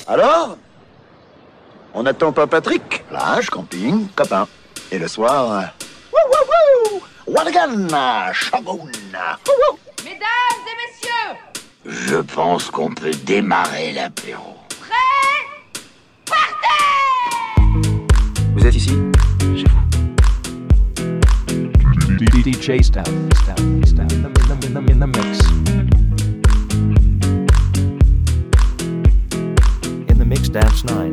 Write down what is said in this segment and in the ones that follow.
Alors? On attend pas Patrick? Plage, camping, copain. Et le soir... Wouh! Wadagan, Shaboun. Mesdames et messieurs! Je pense qu'on peut démarrer l'apéro. Prêt? Partez! Vous êtes ici? Chez vous. DJ Stout in the mix. In the mix, Dance 9.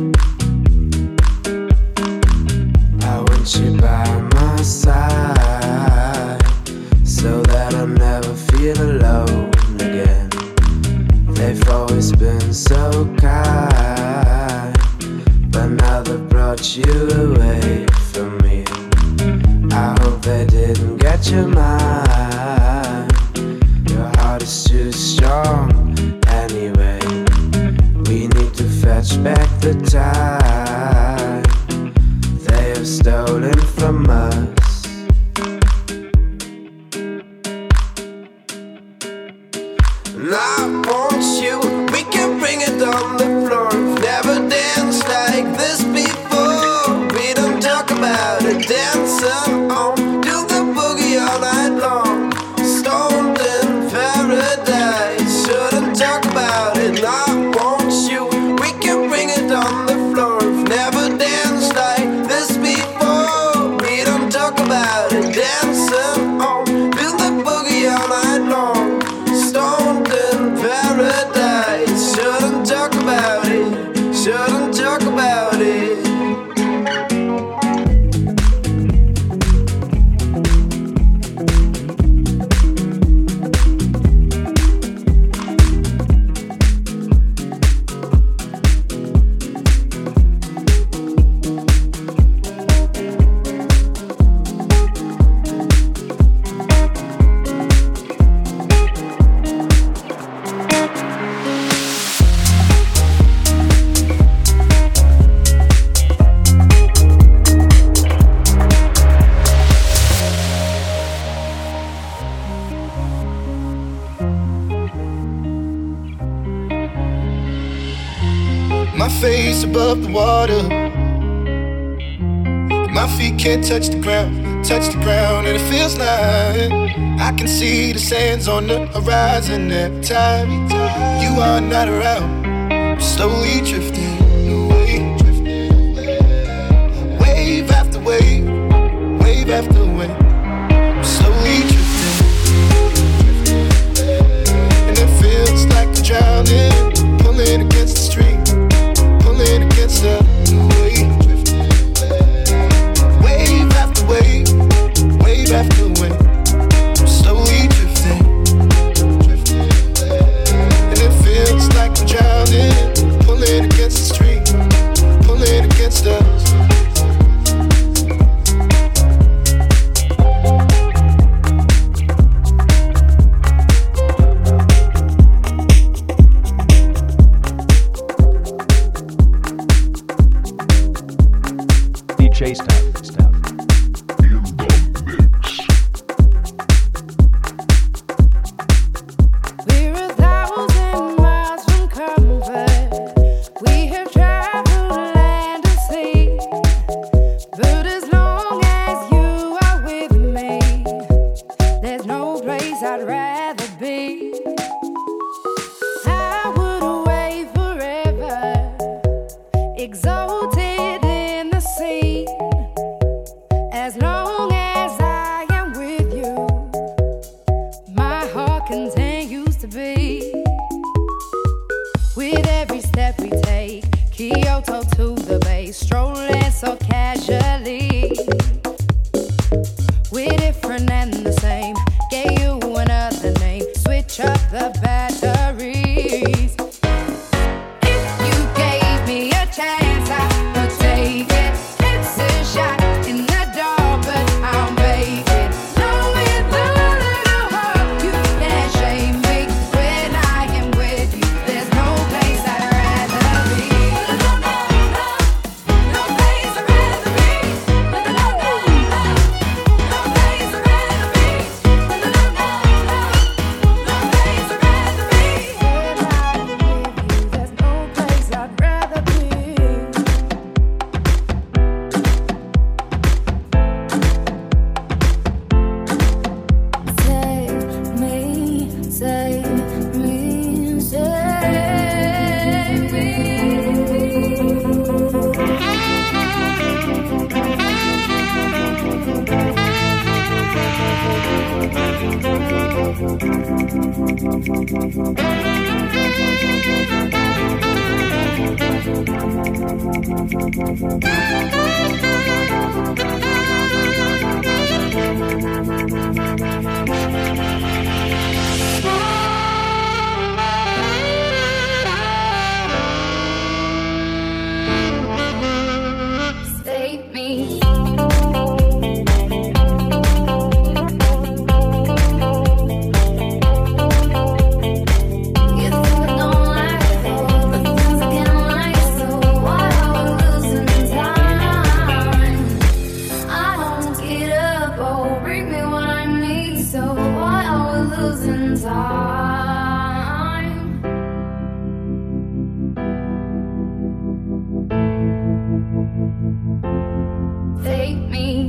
I want you by my side, so that I'll never feel alone again. They've always been so kind, but now they've brought you away from me. I hope they didn't get your mind. Your heart is too strong anyway. We need to fetch back the time they have stolen from us. And I want you, we can bring it on the floor. We've never danced like this before. We don't talk about it, dancing on, do the boogie all night long. Stoned in paradise, shouldn't talk about it. And I want you, we can bring it on the floor. We've never danced like this before. We don't talk about it, dancing on, do the boogie all night long. Stoned in paradise, shouldn't talk about it, shouldn't talk about it. My face above the water, my feet can't touch the ground, and it feels like I can see the sands on the horizon every time you are not around. I'm slowly drifting away, wave after wave, wave after wave. I'm slowly drifting, and it feels like I'm drowning, pulling against the stream, pulling against the wave, wave after wave, wave after wave. I'm slowly drifting, and it feels like I'm drowning, pulling against the stream, pulling against the. DJ Stout. We're 1,000 miles from comfort. We have traveled land and sea. But as long as you are with me, there's no place I'd rather be. I would away forever, exalted in the sea. As long as I am with you, my heart continues to beat. With every step we take, Kyoto to the bay, strolling so casually. We're different and the same, gave you another name, switch up the batteries. If you gave me a chance, I would take it. It's a shot in the dark, but I'll make it. Knowing the little heart, you can't shame me. When I am with you, there's no place I'd rather be. No, no, no, no. Save me. Take me.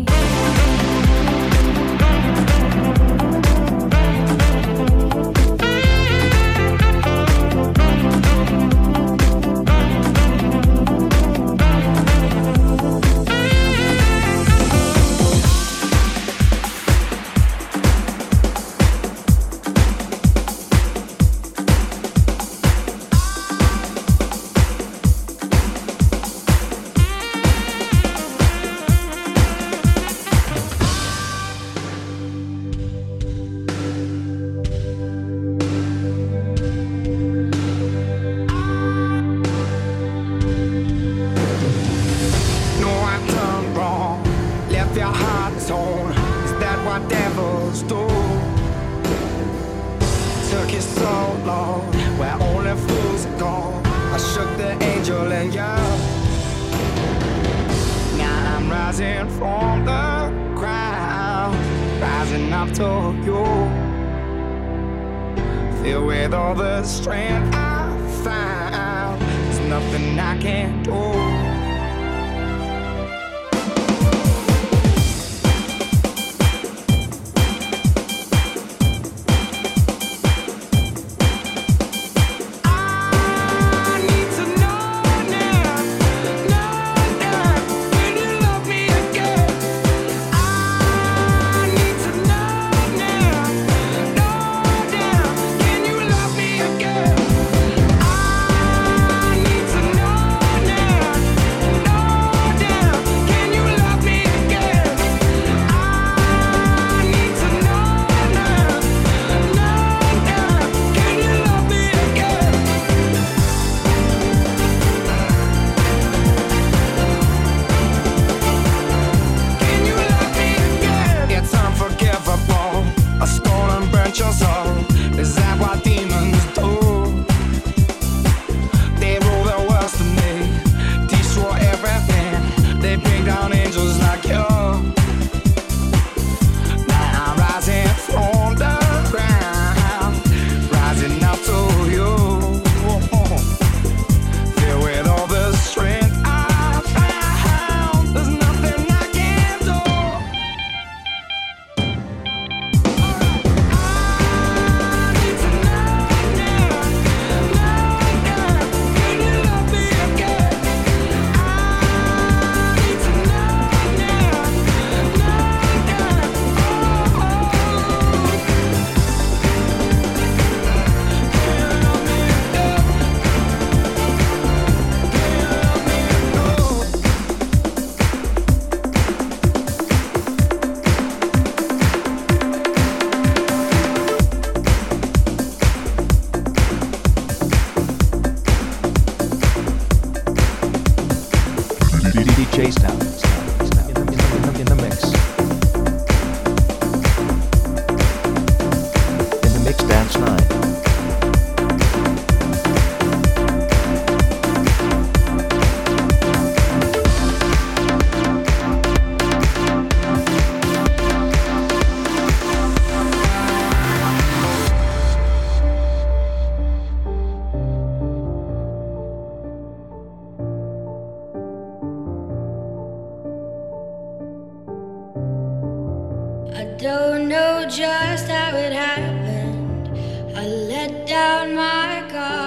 Don't know just how it happened. I let down my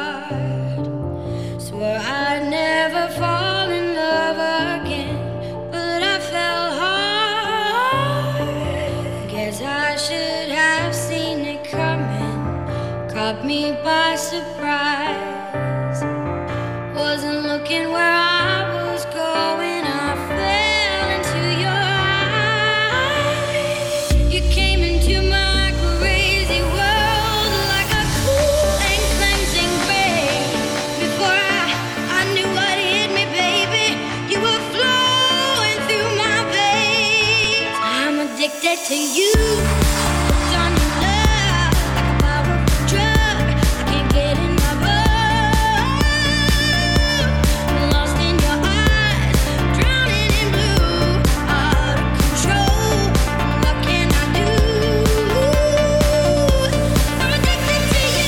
guard. Swore I'd never fall in love again, but I fell hard. Guess I should have seen it coming. Caught by surprise. Wasn't looking where I was going. I fell into your eyes. You came into my crazy world like a cool and cleansing rain. Before I knew what hit me, baby, you were flowing through my veins. I'm addicted to you. Hooked on your love like a powerful drug. I can't get enough of. I'm lost in your eyes, drowning in blue, out of control. What can I do? I'm addicted to you.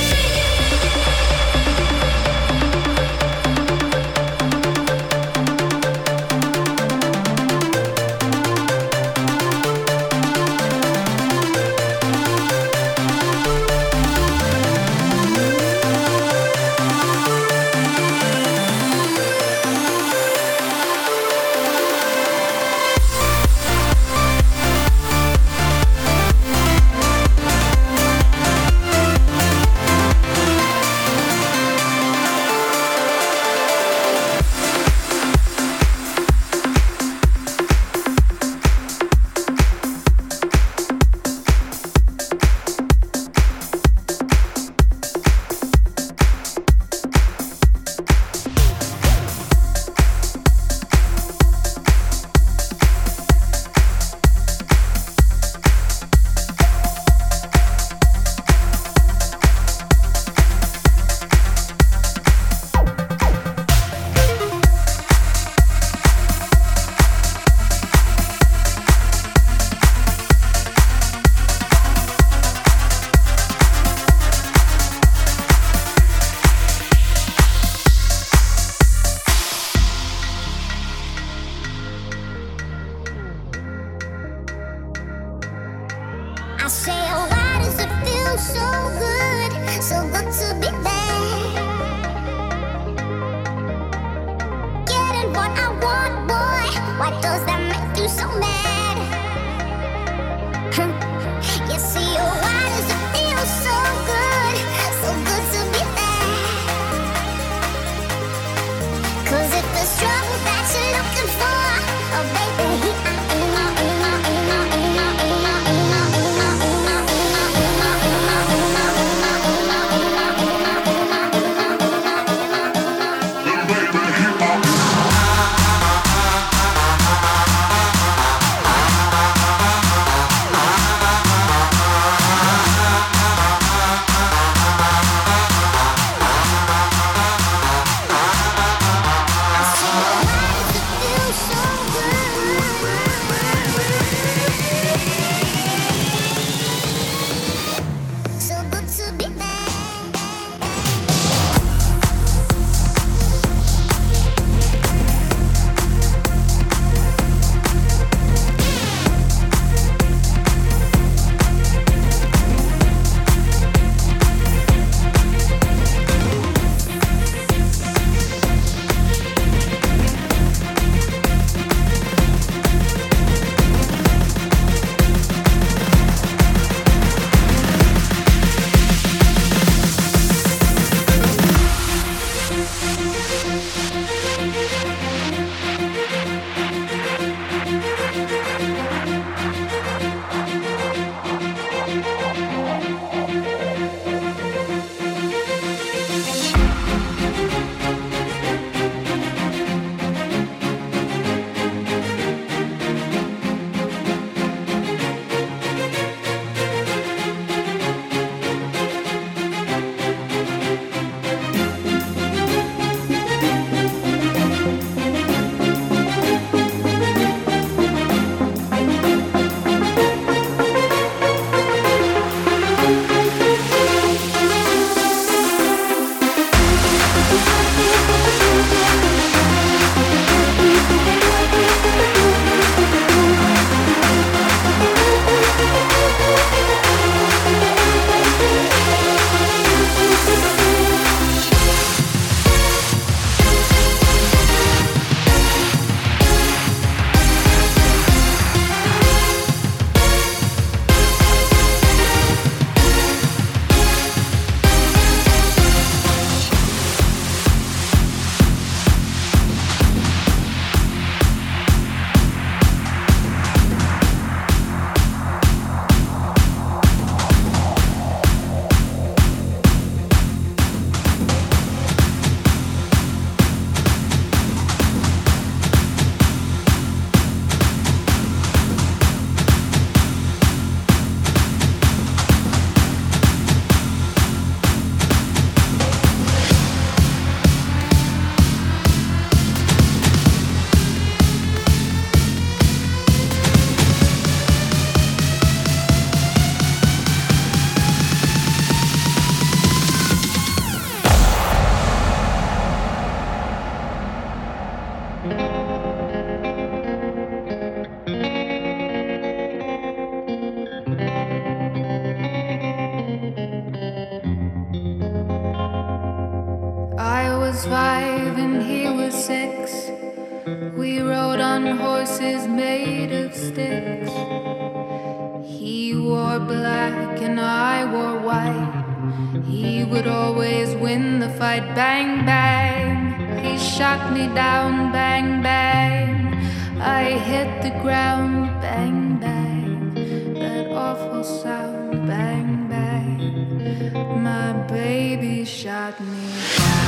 I say, oh, why does it feel so good to be there? Getting what I want, boy. Why does that make you so mad? You see, oh, why does it feel so good to be there? 'Cause if there's trouble that you're looking for, oh, baby, here I am. was 5 and he was 6. We rode on horses made of sticks. He wore black and I wore white. He would always win the fight. Bang, bang. He shot me down. Bang, bang. I hit the ground. Bang, bang. That awful sound. Bang, bang. My baby shot me down.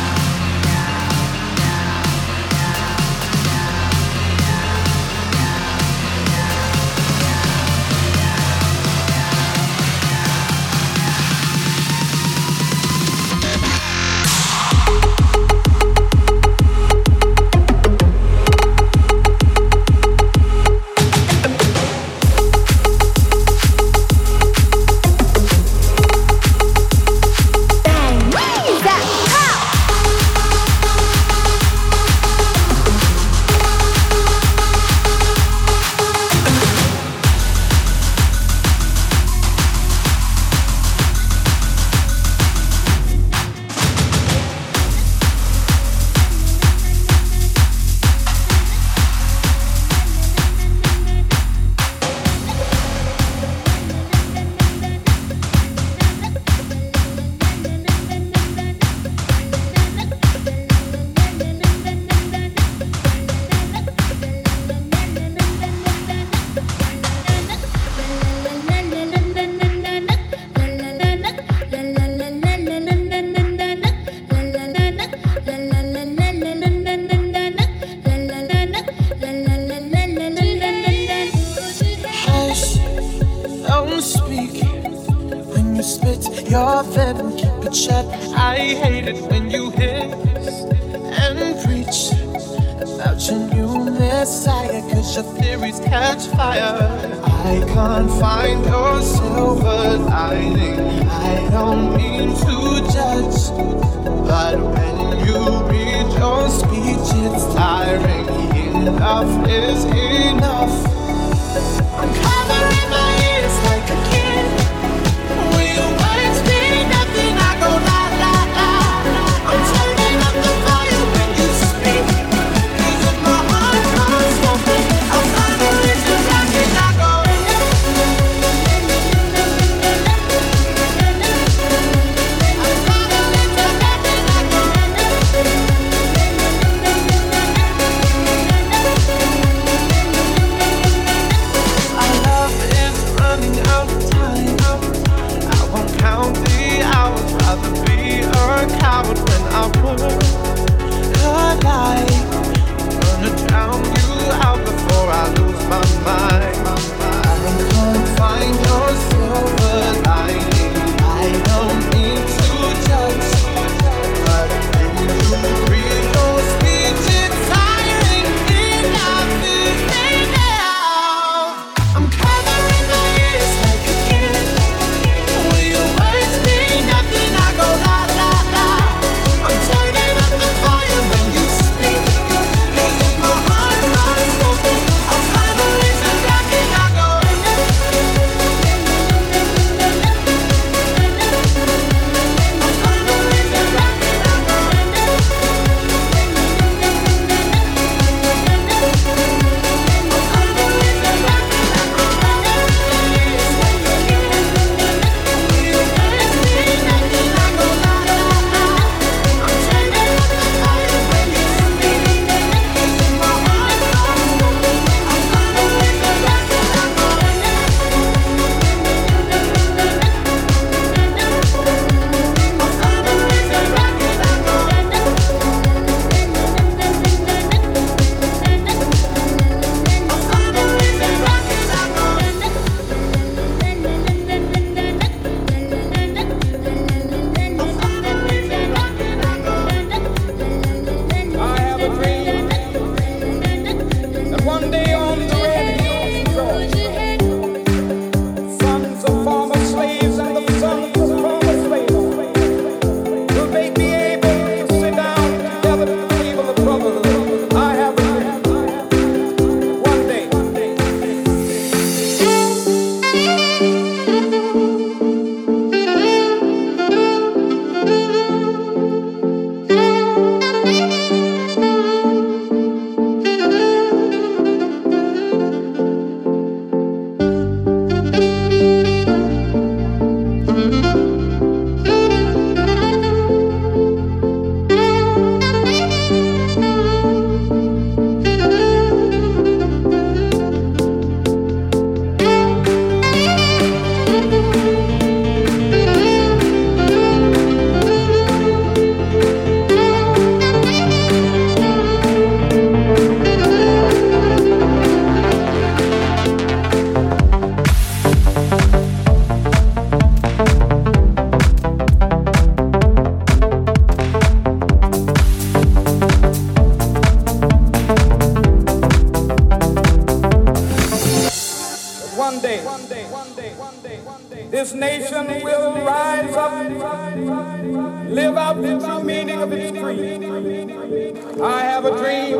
nation will rise up, live out the true meaning of its creed. I have a dream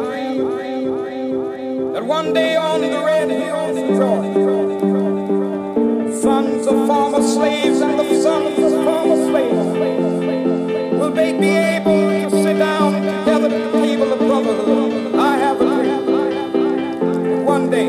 that one day on the red hills of Georgia, sons of former slaves and the sons of former slaves will they be able to sit down together at the table of brotherhood. I have a dream that one day.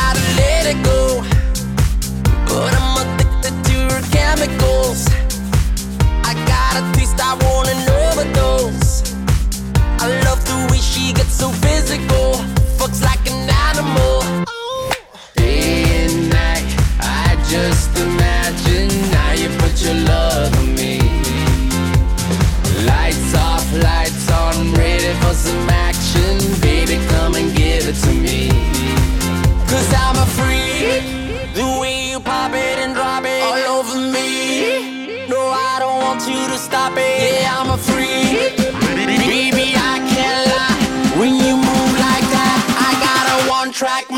to let it go, but I'm addicted to her chemicals. I got a taste, I want an overdose. I love the way she gets so physical, fucks like an animal. Day and night, I just imagine how you put your love on me. Lights off, lights on, ready for some action. Baby, come and give it to me. Cause I'm a freak, the way you pop it and drop it all over me. No, I don't want you to stop it. Yeah, I'm a freak. Baby, I can't lie. When you move like that, I got a one-track